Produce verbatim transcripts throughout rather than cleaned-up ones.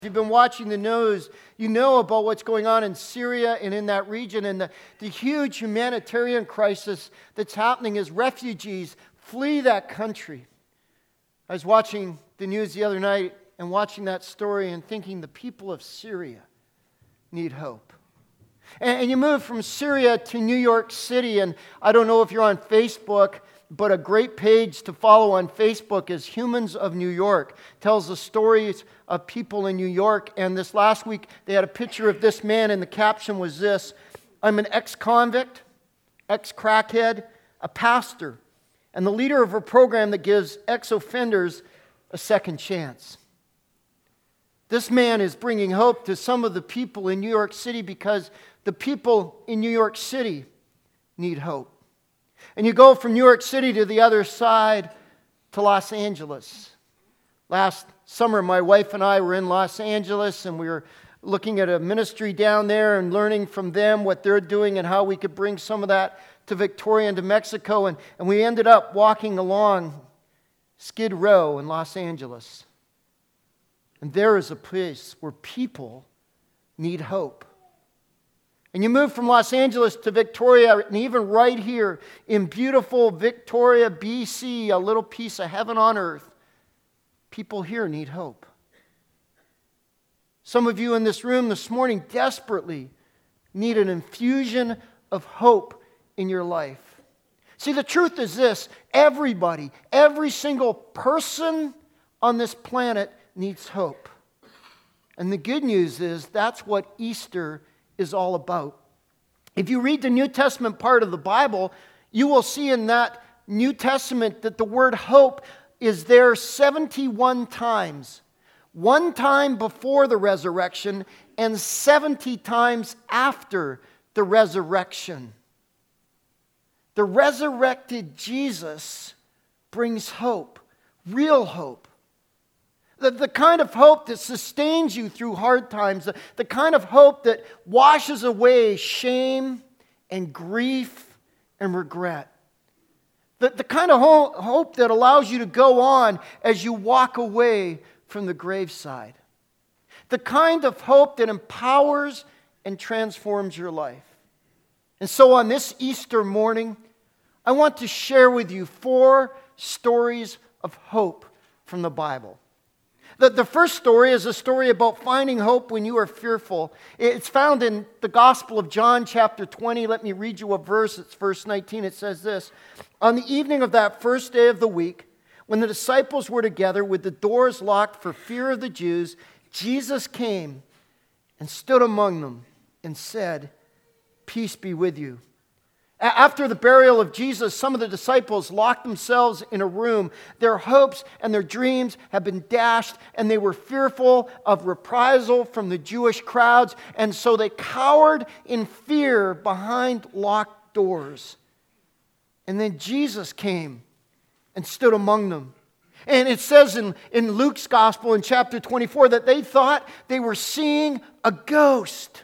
If you've been watching the news, you know about what's going on in Syria and in that region and the, the huge humanitarian crisis that's happening as refugees flee that country. I was watching the news the other night and watching that story and thinking the people of Syria need hope. And, and you move from Syria to New York City, and I don't know if you're on Facebook, but a great page to follow on Facebook is Humans of New York. Tells the stories of people in New York. And this last week, they had a picture of this man, and the caption was this: I'm an ex-convict, ex-crackhead, a pastor, and the leader of a program that gives ex-offenders a second chance. This man is bringing hope to some of the people in New York City because the people in New York City need hope. And you go from New York City to the other side to Los Angeles. Last summer, my wife and I were in Los Angeles, and we were looking at a ministry down there and learning from them what they're doing and how we could bring some of that to Victoria and to Mexico. And, and we ended up walking along Skid Row in Los Angeles. And there is a place where people need hope. And you move from Los Angeles to Victoria, and even right here in beautiful Victoria, B C, a little piece of heaven on earth, people here need hope. Some of you in this room this morning desperately need an infusion of hope in your life. See, the truth is this: everybody, every single person on this planet needs hope. And the good news is that's what Easter is all about. If you read the New Testament part of the Bible, you will see in that New Testament that the word hope is there seventy-one times. One time before the resurrection and seventy times after the resurrection. The resurrected Jesus brings hope, real hope. The, the kind of hope that sustains you through hard times, the, the kind of hope that washes away shame and grief and regret. The, the kind of ho- hope that allows you to go on as you walk away from the graveside. The kind of hope that empowers and transforms your life. And so on this Easter morning, I want to share with you four stories of hope from the Bible. The, the first story is a story about finding hope when you are fearful. It's found in the Gospel of John, chapter twenty. Let me read you a verse. It's verse nineteen. It says this: On the evening of that first day of the week, when the disciples were together with the doors locked for fear of the Jews, Jesus came and stood among them and said, "Peace be with you." After the burial of Jesus, some of the disciples locked themselves in a room. Their hopes and their dreams had been dashed, and they were fearful of reprisal from the Jewish crowds, and so they cowered in fear behind locked doors. And then Jesus came and stood among them. And it says in, in Luke's Gospel in chapter twenty-four that they thought they were seeing a ghost.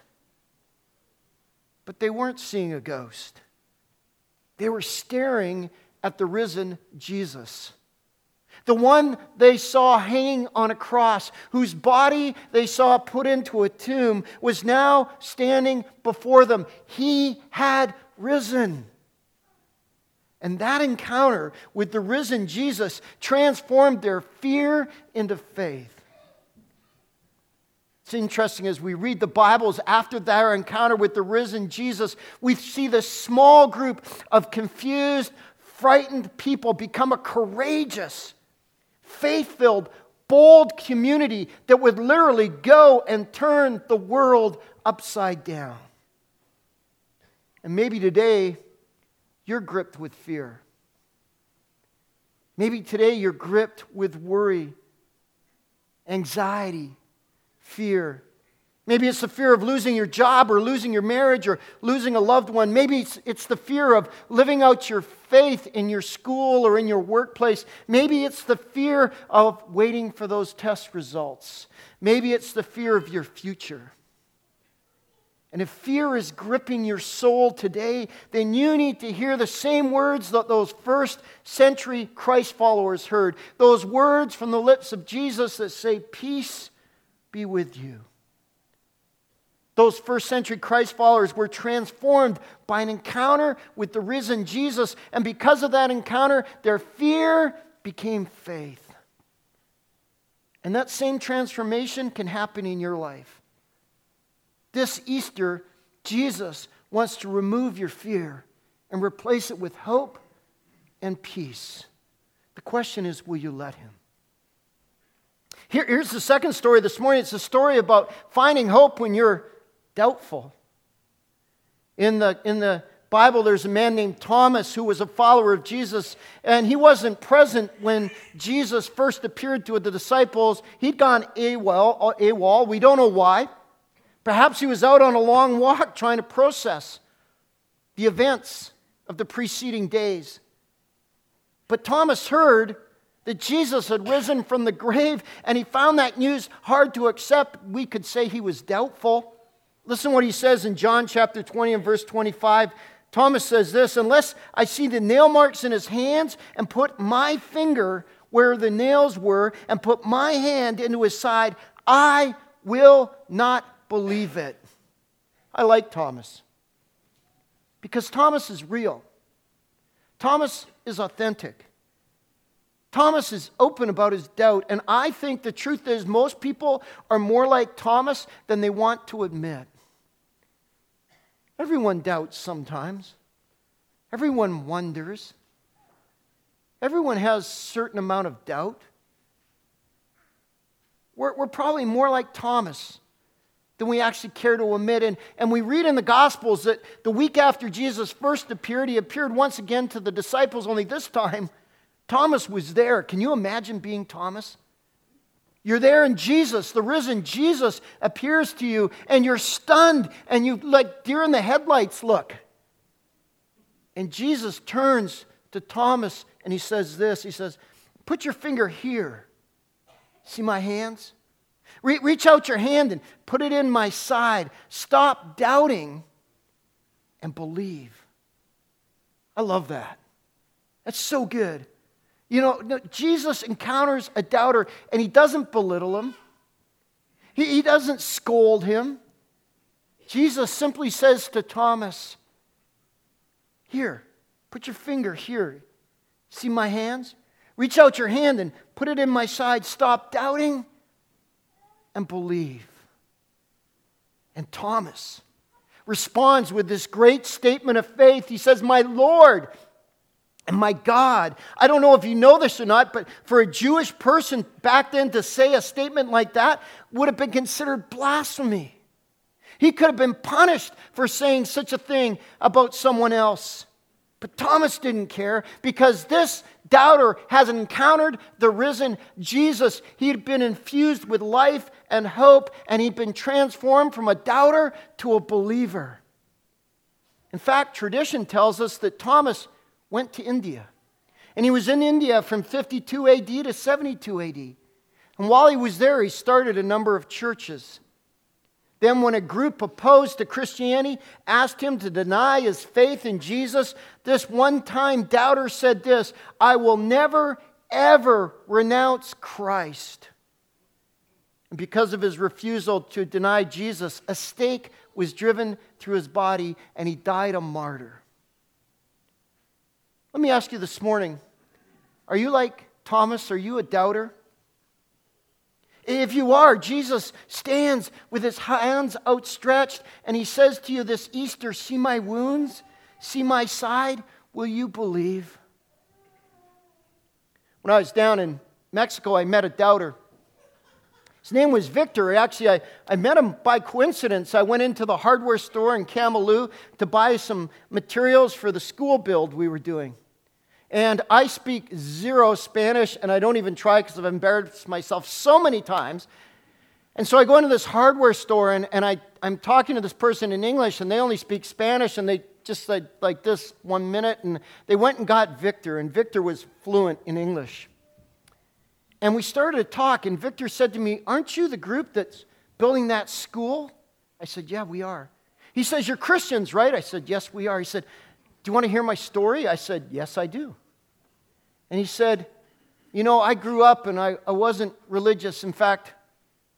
But they weren't seeing a ghost. They were staring at the risen Jesus. The one they saw hanging on a cross, whose body they saw put into a tomb, was now standing before them. He had risen. And that encounter with the risen Jesus transformed their fear into faith. It's interesting, as we read the Bibles after their encounter with the risen Jesus, we see this small group of confused, frightened people become a courageous, faith-filled, bold community that would literally go and turn the world upside down. And maybe today you're gripped with fear. Maybe today you're gripped with worry, anxiety, fear. Maybe it's the fear of losing your job or losing your marriage or losing a loved one. Maybe it's, it's the fear of living out your faith in your school or in your workplace. Maybe it's the fear of waiting for those test results. Maybe it's the fear of your future. And if fear is gripping your soul today, then you need to hear the same words that those first century Christ followers heard. Those words from the lips of Jesus that say, "Peace be with you. Those first century Christ followers were transformed by an encounter with the risen Jesus, and because of that encounter, their fear became faith. And that same transformation can happen in your life. This Easter, Jesus wants to remove your fear and replace it with hope and peace. The question is, will you let him? Here, here's the second story this morning. It's a story about finding hope when you're doubtful. In the, in the Bible, there's a man named Thomas who was a follower of Jesus, and he wasn't present when Jesus first appeared to the disciples. He'd gone AWOL, AWOL. We don't know why. Perhaps he was out on a long walk trying to process the events of the preceding days. But Thomas heard that Jesus had risen from the grave, and he found that news hard to accept. We could say he was doubtful. Listen what he says in John chapter twenty and verse twenty-five. Thomas says this, "Unless I see the nail marks in his hands and put my finger where the nails were and put my hand into his side, I will not believe it." I like Thomas because Thomas is real. Thomas is authentic. Thomas is open about his doubt, and I think the truth is most people are more like Thomas than they want to admit. Everyone doubts sometimes. Everyone wonders. Everyone has a certain amount of doubt. We're, we're probably more like Thomas than we actually care to admit. And, and we read in the Gospels that the week after Jesus first appeared, he appeared once again to the disciples, only this time Thomas was there. Can you imagine being Thomas? You're there and Jesus, the risen Jesus, appears to you and you're stunned and you like deer in the headlights look. And Jesus turns to Thomas and he says this, he says, "Put your finger here. See my hands? Re- reach out your hand and put it in my side. Stop doubting and believe." I love that. That's so good. You know, no, Jesus encounters a doubter and he doesn't belittle him. He, he doesn't scold him. Jesus simply says to Thomas, "Here, put your finger here. See my hands? Reach out your hand and put it in my side. Stop doubting and believe." And Thomas responds with this great statement of faith. He says, "My Lord and my God." I don't know if you know this or not, but for a Jewish person back then to say a statement like that would have been considered blasphemy. He could have been punished for saying such a thing about someone else. But Thomas didn't care because this doubter has encountered the risen Jesus. He'd been infused with life and hope, and he'd been transformed from a doubter to a believer. In fact, tradition tells us that Thomas went to India. And he was in India from fifty-two A D to seventy-two A D. And while he was there, he started a number of churches. Then when a group opposed to Christianity asked him to deny his faith in Jesus, this one-time doubter said this, "I will never, ever renounce Christ." And because of his refusal to deny Jesus, a stake was driven through his body and he died a martyr. Let me ask you this morning, are you like Thomas? Are you a doubter? If you are, Jesus stands with his hands outstretched and he says to you this Easter, "See my wounds? See my side? Will you believe?" When I was down in Mexico, I met a doubter. His name was Victor. Actually, I, I met him by coincidence. I went into the hardware store in Camalú to buy some materials for the school build we were doing. And I speak zero Spanish, and I don't even try because I've embarrassed myself so many times. And so I go into this hardware store, and, and I, I'm talking to this person in English, and they only speak Spanish, and they just said like this one minute, and they went and got Victor, and Victor was fluent in English. And we started to talk, and Victor said to me, "Aren't you the group that's building that school?" I said, "Yeah, we are." He says, "You're Christians, right?" I said, "Yes, we are." He said, "Do you want to hear my story?" I said, "Yes, I do." And he said, "You know, I grew up and I, I wasn't religious. In fact, I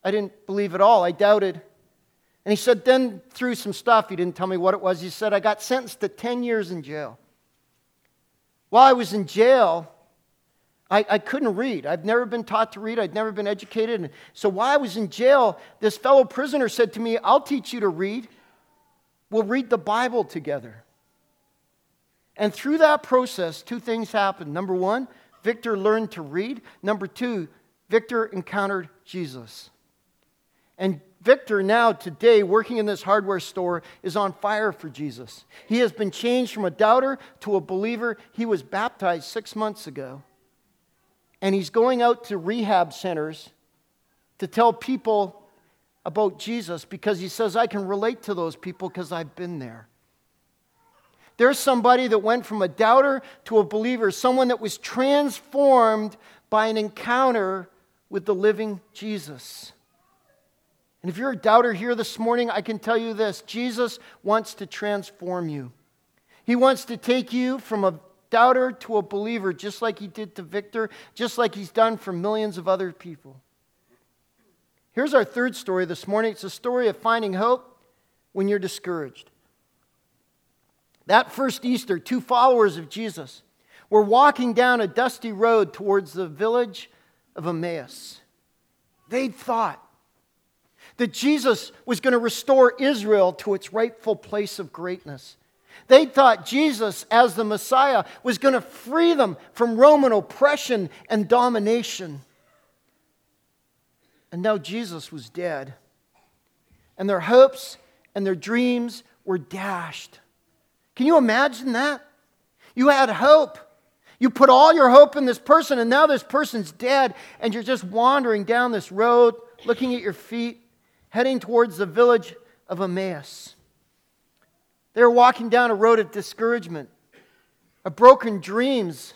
I didn't believe at all. I doubted. And he said, then through some stuff, he didn't tell me what it was. He said, I got sentenced to ten years in jail. While I was in jail, I, I couldn't read. I've never been taught to read. I'd never been educated. And so while I was in jail, this fellow prisoner said to me, I'll teach you to read. We'll read the Bible together. And through that process, two things happened. Number one, Victor learned to read. Number two, Victor encountered Jesus. And Victor now, today, working in this hardware store, is on fire for Jesus. He has been changed from a doubter to a believer. He was baptized six months ago. And he's going out to rehab centers to tell people about Jesus because he says, I can relate to those people because I've been there. There's somebody that went from a doubter to a believer, someone that was transformed by an encounter with the living Jesus. And if you're a doubter here this morning, I can tell you this. Jesus wants to transform you. He wants to take you from a doubter to a believer, just like he did to Victor, just like he's done for millions of other people. Here's our third story this morning. It's a story of finding hope when you're discouraged. That first Easter, two followers of Jesus were walking down a dusty road towards the village of Emmaus. They thought that Jesus was going to restore Israel to its rightful place of greatness. They thought Jesus, as the Messiah, was going to free them from Roman oppression and domination. And now Jesus was dead. And their hopes and their dreams were dashed. Can you imagine that? You had hope. You put all your hope in this person, and now this person's dead, and you're just wandering down this road, looking at your feet, heading towards the village of Emmaus. They were walking down a road of discouragement, of broken dreams,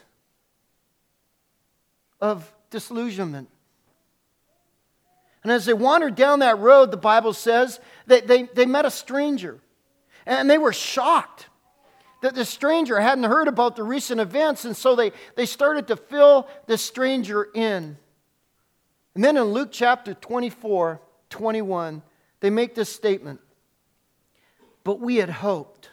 of disillusionment. And as they wandered down that road, the Bible says, that they, they met a stranger. And they were shocked that the stranger hadn't heard about the recent events, and so they, they started to fill this stranger in. And then in Luke chapter twenty-four, twenty-one, they make this statement. But we had hoped.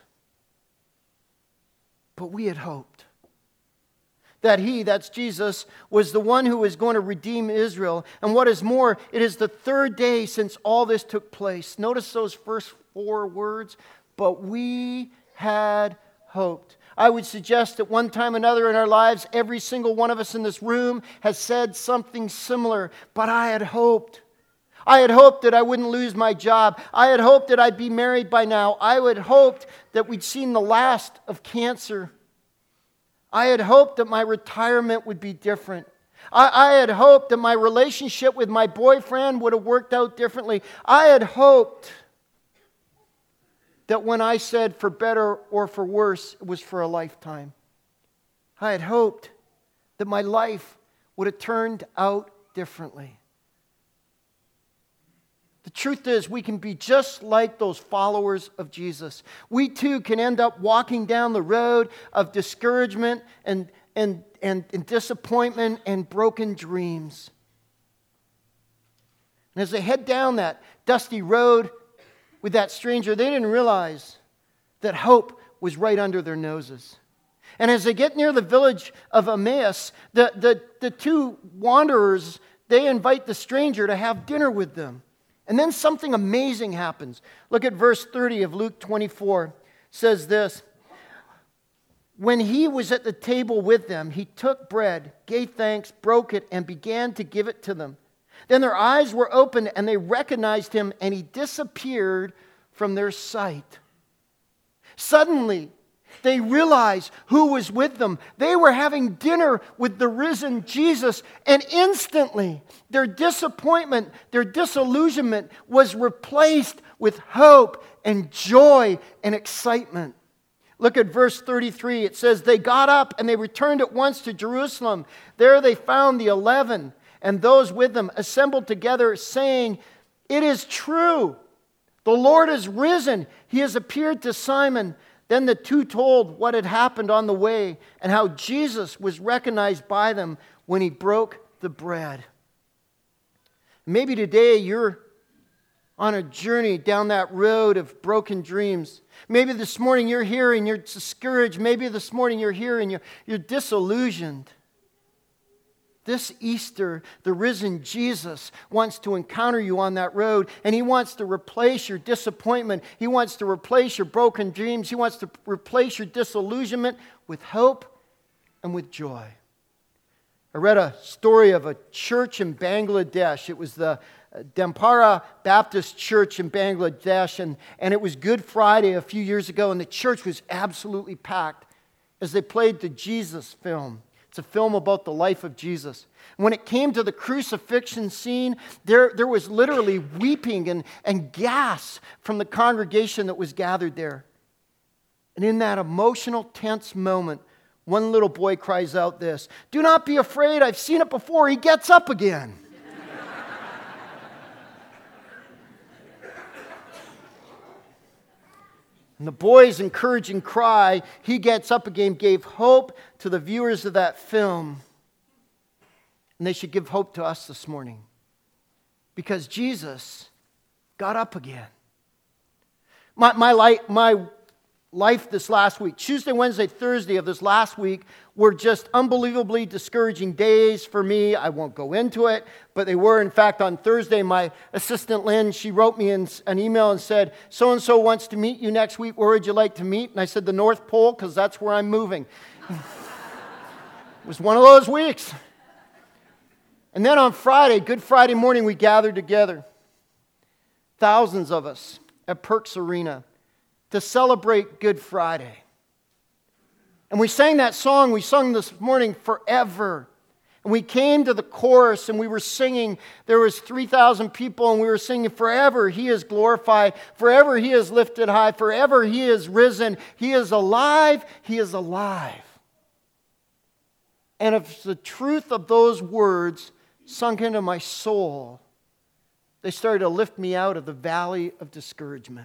But we had hoped that he, that's Jesus, was the one who was going to redeem Israel. And what is more, it is the third day since all this took place. Notice those first four words. But we had hoped. I would suggest that one time or another in our lives, every single one of us in this room has said something similar. But I had hoped. I had hoped that I wouldn't lose my job. I had hoped that I'd be married by now. I had hoped that we'd seen the last of cancer. I had hoped that my retirement would be different. I, I had hoped that my relationship with my boyfriend would have worked out differently. I had hoped that when I said for better or for worse, it was for a lifetime. I had hoped that my life would have turned out differently. The truth is, we can be just like those followers of Jesus. We too can end up walking down the road of discouragement and, and, and, and disappointment and broken dreams. And as they head down that dusty road with that stranger, they didn't realize that hope was right under their noses. And as they get near the village of Emmaus, the, the, the two wanderers, they invite the stranger to have dinner with them. And then something amazing happens. Look at verse thirty of Luke twenty-four. It says this. When he was at the table with them, he took bread, gave thanks, broke it, and began to give it to them. Then their eyes were opened, and they recognized him, and he disappeared from their sight. Suddenly, they realized who was with them. They were having dinner with the risen Jesus, and instantly their disappointment, their disillusionment was replaced with hope and joy and excitement. Look at verse thirty-three. It says, they got up and they returned at once to Jerusalem. There they found the eleven and those with them assembled together, saying, it is true, the Lord is risen. He has appeared to Simon. Then the two told what had happened on the way and how Jesus was recognized by them when he broke the bread. Maybe today you're on a journey down that road of broken dreams. Maybe this morning you're here and you're discouraged. Maybe this morning you're here and you're, you're disillusioned. This Easter, the risen Jesus wants to encounter you on that road, and He wants to replace your disappointment. He wants to replace your broken dreams. He wants to replace your disillusionment with hope and with joy. I read a story of a church in Bangladesh. It was the Dempara Baptist Church in Bangladesh, and, and it was Good Friday a few years ago, and the church was absolutely packed as they played the Jesus film. It's a film about the life of Jesus. When it came to the crucifixion scene, there, there was literally weeping and, and gasps from the congregation that was gathered there. And in that emotional, tense moment, one little boy cries out this, "Do not be afraid, I've seen it before, He gets up again." And the boy's encouraging cry, "He gets up again," gave hope to the viewers of that film. And they should give hope to us this morning. Because Jesus got up again. My, my, life, my life this last week, Tuesday, Wednesday, Thursday of this last week, were just unbelievably discouraging days for me. I won't go into it, but they were. In fact, on Thursday, my assistant Lynn, she wrote me in an email and said, "So-and-so wants to meet you next week. Where would you like to meet?" And I said, "The North Pole, because that's where I'm moving." It was one of those weeks. And then on Friday, Good Friday morning, we gathered together. Thousands of us at Perks Arena to celebrate Good Friday. And we sang that song, we sung this morning, "Forever." And we came to the chorus and we were singing, there was three thousand people and we were singing, "Forever He is glorified, forever He is lifted high, forever He is risen, He is alive, He is alive." And if the truth of those words sunk into my soul, they started to lift me out of the valley of discouragement.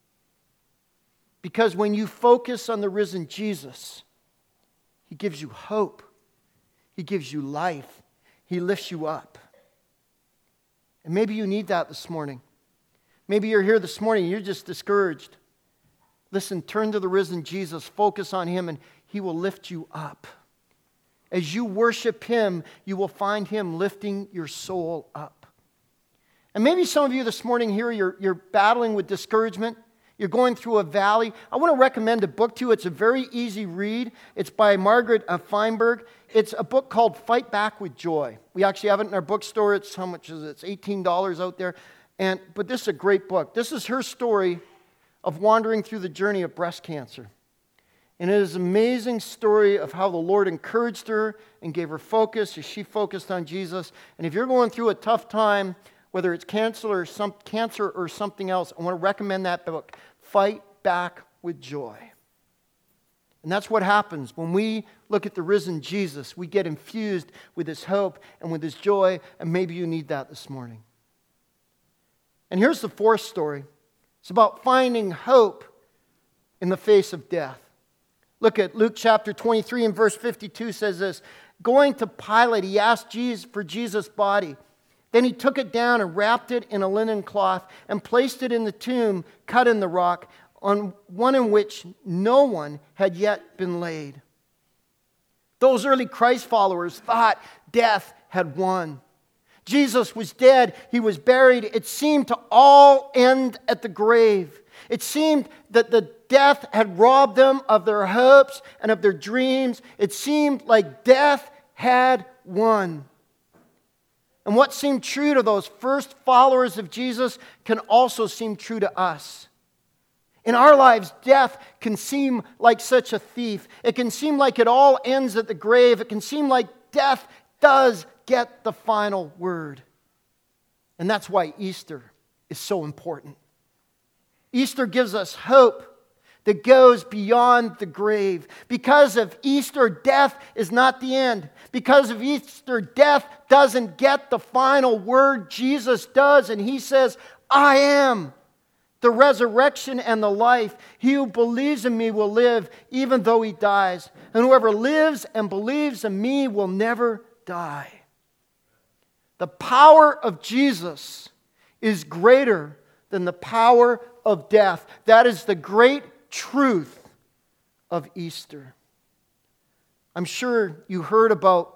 Because when you focus on the risen Jesus, He gives you hope. He gives you life. He lifts you up. And maybe you need that this morning. Maybe you're here this morning and you're just discouraged. Listen, turn to the risen Jesus. Focus on Him and He will lift you up. As you worship Him, you will find Him lifting your soul up. And maybe some of you this morning here, you're, you're battling with discouragement. You're going through a valley. I want to recommend a book to you. It's a very easy read. It's by Margaret uh, Feinberg. It's a book called Fight Back with Joy. We actually have it in our bookstore. It's, how much is it? It's eighteen dollars out there. And But this is a great book. This is her story of wandering through the journey of breast cancer. And it is an amazing story of how the Lord encouraged her and gave her focus as she focused on Jesus. And if you're going through a tough time, whether it's cancer or, some, cancer or something else, I want to recommend that book, Fight Back with Joy. And that's what happens when we look at the risen Jesus. We get infused with His hope and with His joy, and maybe you need that this morning. And here's the fourth story. It's about finding hope in the face of death. Look at Luke chapter twenty-three and verse fifty-two says this. Going to Pilate, he asked Jesus for Jesus' body. Then he took it down and wrapped it in a linen cloth and placed it in the tomb cut in the rock, on one in which no one had yet been laid. Those early Christ followers thought death had won. Jesus was dead. He was buried. It seemed to all end at the grave. It seemed that the death had robbed them of their hopes and of their dreams. It seemed like death had won. And what seemed true to those first followers of Jesus can also seem true to us. In our lives, death can seem like such a thief. It can seem like it all ends at the grave. It can seem like death does get the final word. And that's why Easter is so important. Easter gives us hope that goes beyond the grave. Because of Easter, death is not the end. Because of Easter, death doesn't get the final word. Jesus does, and He says, "I am the resurrection and the life. He who believes in me will live even though he dies. And whoever lives and believes in me will never die." The power of Jesus is greater than the power of death. That is the great truth of Easter. I'm sure you heard about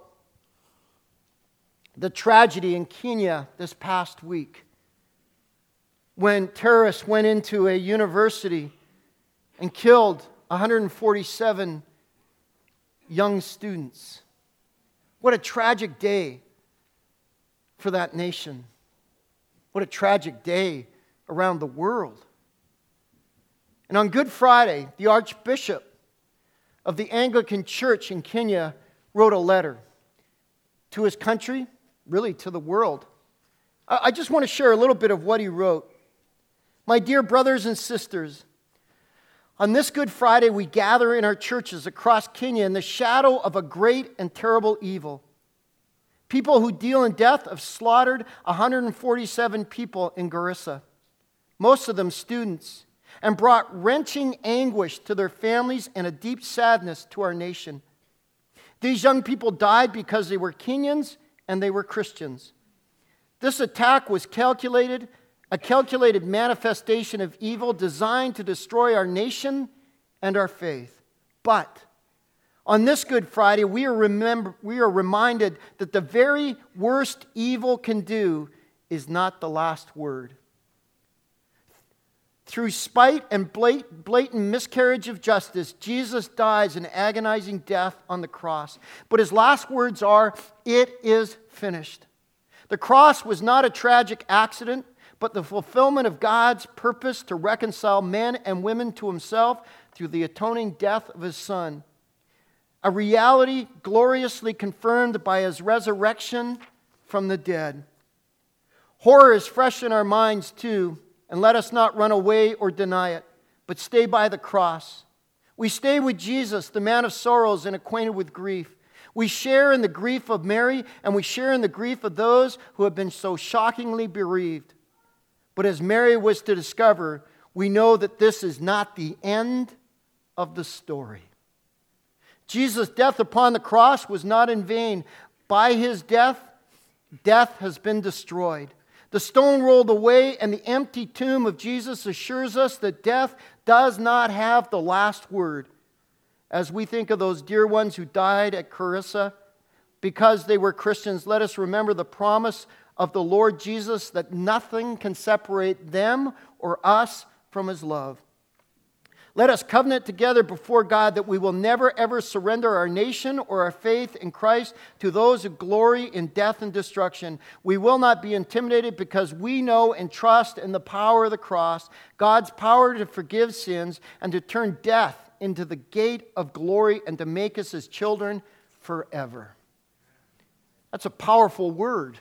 the tragedy in Kenya this past week when terrorists went into a university and killed one hundred forty-seven young students. What a tragic day for that nation. What a tragic day around the world. And on Good Friday, the Archbishop of the Anglican Church in Kenya wrote a letter to his country, really to the world. I just want to share a little bit of what he wrote. My dear brothers and sisters, on this Good Friday, we gather in our churches across Kenya in the shadow of a great and terrible evil. People who deal in death have slaughtered one hundred forty-seven people in Garissa, most of them students, and brought wrenching anguish to their families and a deep sadness to our nation. These young people died because they were Kenyans and they were Christians. This attack was calculated, a calculated manifestation of evil designed to destroy our nation and our faith. But on this Good Friday, we are, remember, we are reminded that the very worst evil can do is not the last word. Through spite and blatant miscarriage of justice, Jesus dies an agonizing death on the cross. But his last words are, "It is finished." The cross was not a tragic accident, but the fulfillment of God's purpose to reconcile men and women to himself through the atoning death of his Son. A reality gloriously confirmed by his resurrection from the dead. Horror is fresh in our minds too, and let us not run away or deny it, but stay by the cross. We stay with Jesus, the man of sorrows and acquainted with grief. We share in the grief of Mary, and we share in the grief of those who have been so shockingly bereaved. But as Mary was to discover, we know that this is not the end of the story. Jesus' death upon the cross was not in vain. By his death, death has been destroyed. The stone rolled away, and the empty tomb of Jesus assures us that death does not have the last word. As we think of those dear ones who died at Garissa because they were Christians, let us remember the promise of the Lord Jesus that nothing can separate them or us from his love. Let us covenant together before God that we will never ever surrender our nation or our faith in Christ to those who glory in death and destruction. We will not be intimidated because we know and trust in the power of the cross, God's power to forgive sins and to turn death into the gate of glory and to make us his children forever. That's a powerful word.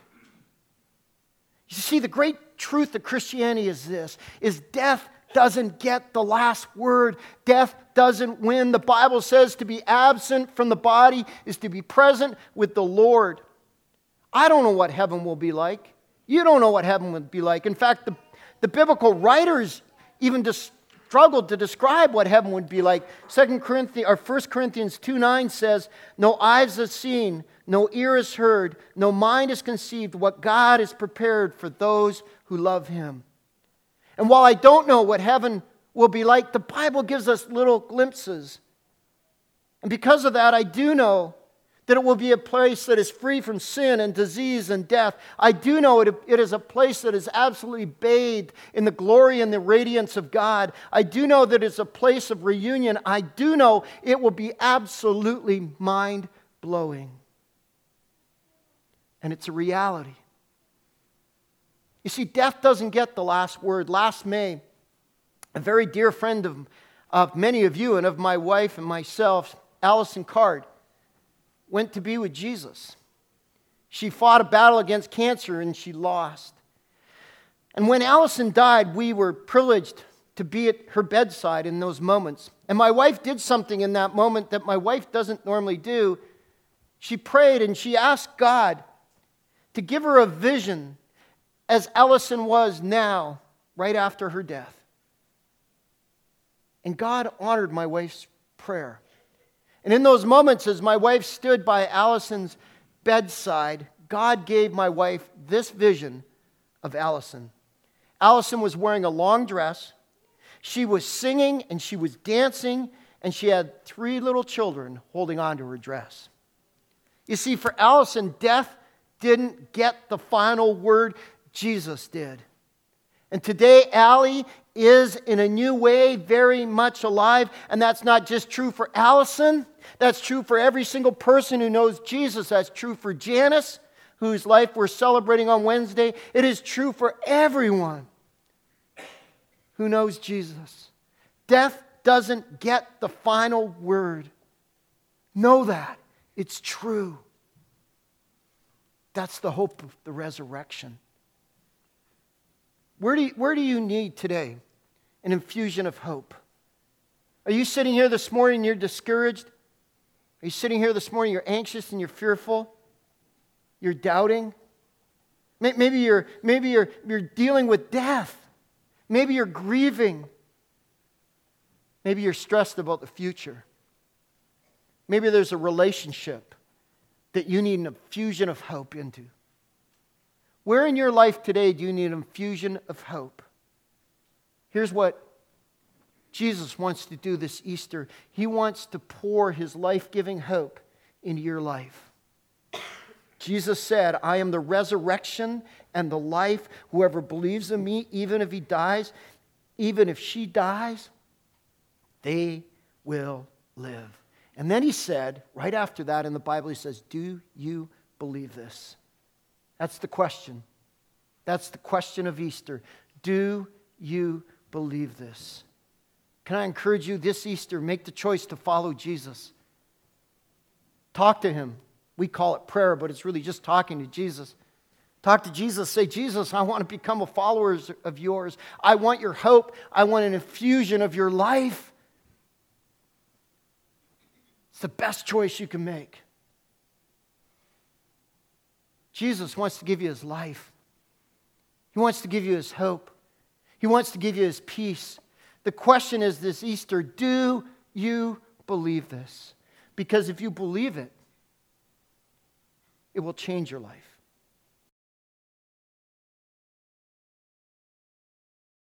You see, the great truth of Christianity is this, is death doesn't get the last word. Death doesn't win. The Bible says to be absent from the body is to be present with the Lord. I don't know what heaven will be like. You don't know what heaven will be like. In fact, the, the biblical writers even just struggled to describe what heaven would be like. Second Corinthians, or First Corinthians two nine says, "No eyes have seen, no ear has heard, no mind has conceived what God has prepared for those who love him." And while I don't know what heaven will be like, the Bible gives us little glimpses. And because of that, I do know that it will be a place that is free from sin and disease and death. I do know it, it is a place that is absolutely bathed in the glory and the radiance of God. I do know that it's a place of reunion. I do know it will be absolutely mind-blowing. And it's a reality. You see, death doesn't get the last word. Last May, a very dear friend of, of many of you and of my wife and myself, Allison Card, went to be with Jesus. She fought a battle against cancer and she lost. And when Allison died, we were privileged to be at her bedside in those moments. And my wife did something in that moment that my wife doesn't normally do. She prayed and she asked God to give her a vision as Allison was now, right after her death. And God honored my wife's prayer. And in those moments, as my wife stood by Allison's bedside, God gave my wife this vision of Allison. Allison was wearing a long dress. She was singing and she was dancing, and she had three little children holding on to her dress. You see, for Allison, death didn't get the final word. Jesus did. And today, Allie is in a new way very much alive. And that's not just true for Allison. That's true for every single person who knows Jesus. That's true for Janice, whose life we're celebrating on Wednesday. It is true for everyone who knows Jesus. Death doesn't get the final word. Know that. It's true. That's the hope of the resurrection. Where do you, where do you need today an infusion of hope? Are you sitting here this morning and you're discouraged? Are you sitting here this morning, you're anxious and you're fearful? You're doubting? Maybe you're, maybe you're, you're dealing with death. Maybe you're grieving. Maybe you're stressed about the future. Maybe there's a relationship that you need an infusion of hope into. Where in your life today do you need an infusion of hope? Here's what Jesus wants to do this Easter. He wants to pour His life-giving hope into your life. Jesus said, I am the resurrection and the life. Whoever believes in me, even if he dies, even if she dies, they will live. And then He said, right after that in the Bible, He says, do you believe this? That's the question. That's the question of Easter. Do you believe this? Can I encourage you this Easter, make the choice to follow Jesus. Talk to Him. We call it prayer, but it's really just talking to Jesus. Talk to Jesus. Say, Jesus, I want to become a follower of yours. I want your hope. I want an infusion of your life. It's the best choice you can make. Jesus wants to give you His life. He wants to give you His hope. He wants to give you His peace. The question is this Easter, do you believe this? Because if you believe it, it will change your life.